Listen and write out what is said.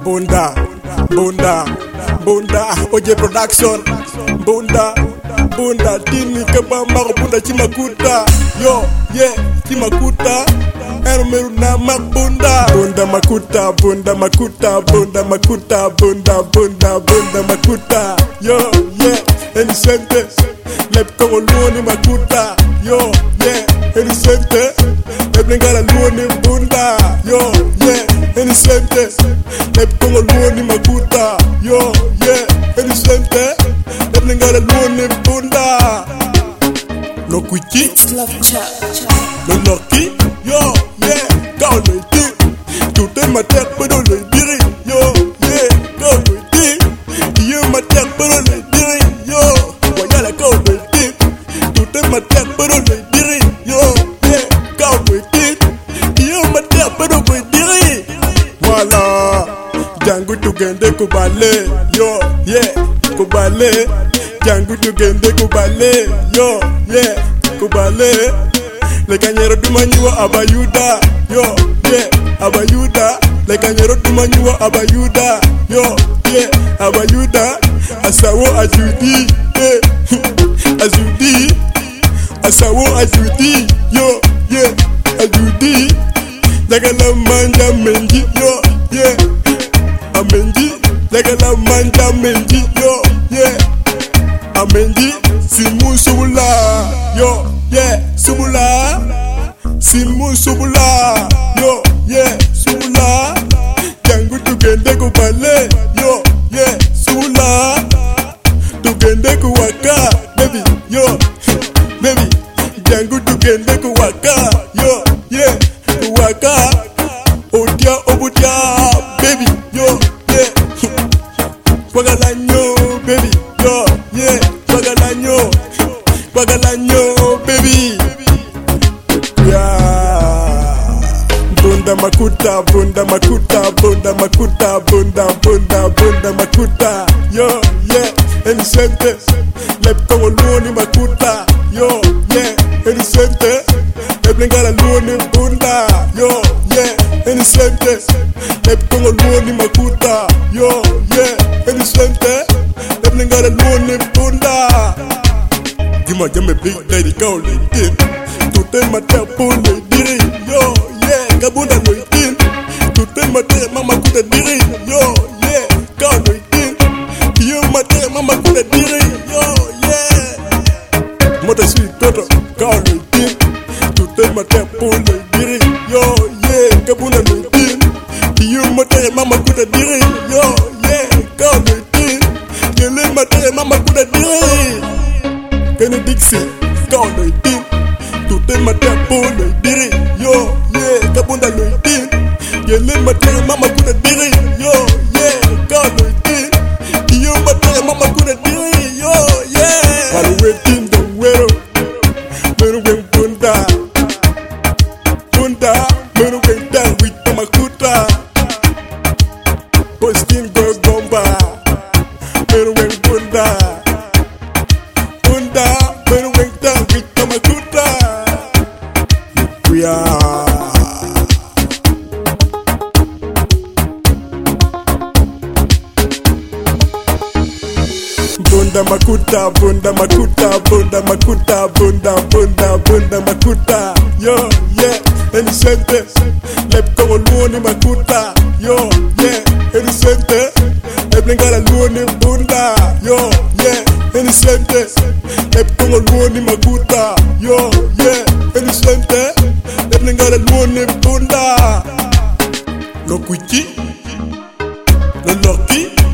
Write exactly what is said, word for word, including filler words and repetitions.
Bunda, Bunda, Bunda, Oje Production, Bunda, Bunda, Tini Kabama, Bunda Chimakuta, yo, yeah, Chimakuta, Ermeru na Bunda, Bunda Makuta, Bunda Makuta, Bunda Makuta, Bunda, Bunda, Bunda Makuta, yo, yeah, Elisente, Lepko Luoni Makuta, yo, yeah, Elisente, Lepnegala Luoni Bunda, yo, yeah, Elisente, Lepko Luoni Makuta, yo, yeah, Elisente, Lepnegala Luoni Bunda, no Quickie, no Loki, yo, yeah, go le dit, tout est ma terre, peu de le dire, yo, yeah, go le dit, yo, ma terre, peu de le dire, yo, voyez go le dit, tout est ma terre, peu de le dire, yo, yeah, go le dit, yo, ma terre, peu de le dire, voilà, Django to gende kubale, yo, yeah, kubale, Django to gende kubale, yo, yeah, kubale. Le cañero du mañuwa abayuda, yo, yeah, abayuda. Le cañero du mañuwa abayuda, yo, yeah, abayuda. Asawo ajudi, yeah, ajudi. Asawo ajudi, yo, yeah, ajudi. Lagala manja menji, yo, yeah, amenji. Lagala manja menji, yo, yeah, amenji. Simu subula, yo, yeah, subula, simu subula, yo, yeah, subula, Django tugende kubale, yo, yeah, subula, tugende kuwaka, baby, yo, baby, Django tugende kuwaka, yo, yeah, kuwaka, odia obudia, baby, yo, yeah, kwagalanyo, baby, yo, yeah, kwagalanyo. Pagalanyo, baby. Yeah. Bunda Makuta, Bunda Makuta, Bunda Makuta, Bunda, Bunda, Bunda Makuta. Yo, yeah, Elisente. Lepko Luoni Makuta. Yo, yeah, Elisente. Lepnegala Luoni Bunda. Yo, yeah, Elisente. Lepko Luoni Makuta. Yo, yeah, Elisente. Lepnegala Luoni Bunda. Dis-moi, y'a mes big daddy, go le dit. Tout est ma terre pour le dire. Yo, yeah, Kabunda le dit. Tout est ma terre, maman coûte dire. Yo, yeah, go le dit. Yo, ma terre, maman coûte dire. Yo, yeah. Moi, je suis toto, go le dit. Tout est ma terre pour le dire. Yo, yeah, Kabunda le dit. Yo, ma terre, maman coûte dire. Yo, yeah, go le dit. Yo, ma terre, maman coûte dire. Benedixi, quand le dit, tout est matin pour le dire, yo, yeah, Kabunda le dit, y'a les matins, maman coûte dire, yo, yeah, quand le dit, yo, matin, maman coûte dire, yo, yeah. While waiting the world, when we Bunda, Bunda, when we down with the Makuta, posting go bomba, when we Bunda. When we done with the Makuta, we are Bunda Makuta, Bunda Makuta, Bunda Makuta, Bunda, Bunda, Bunda Makuta, yo, yeah, Elisente, Lepko Luoni Makuta, yo, yeah, Elisente, Lepnegala Luoni Bunda, yo, yeah, Elisente, Lepko Luoni Makuta, yo, yeah, Elisente, Lepnegala Luoni Bunda, no Quickie, no Loki.